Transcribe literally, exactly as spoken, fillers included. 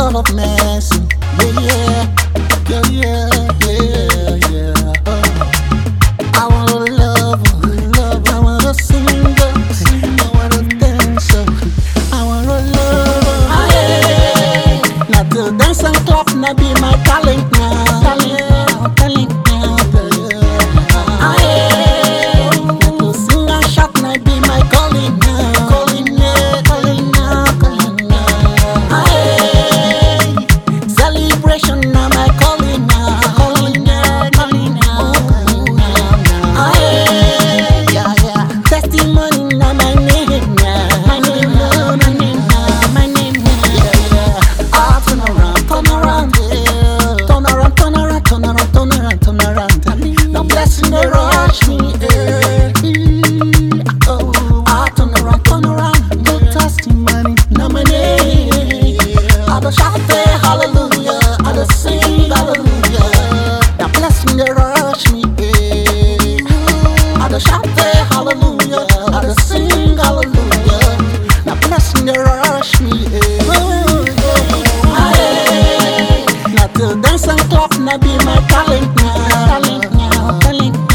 love of mercy. Yeah, yeah, yeah, yeah, yeah, yeah. I want a lover, love. I want a singer, singer. I want a dancer. I want a lover. Aye. Not to dance and clap, not be my talent now. Talent now, talent now. Aye. Not to sing and shout, not be my calling now. Calling now, calling now, calling now. Aye. Celebration now, my calling now. Calling now, calling now, calling now. Aye. Yeah, yeah. Testimony now, my name now. My name now, my name now, my name now. Yeah, yeah. Ah, turn around, turn around, yeah. Turn around, turn around, turn around, turn around, turn around. No blessing they rush me, yeah. Oh, ah, turn around, turn around. No testimony, now my name. I don't shout there, hallelujah. I don't sing, hallelujah. Now blessing they rush me, yeah. I don't shout there, hallelujah. I don't sing, hallelujah. Now blessing they rush me, yeah. Aye. Not to dance and clap, not be my talent now. Talent now, talent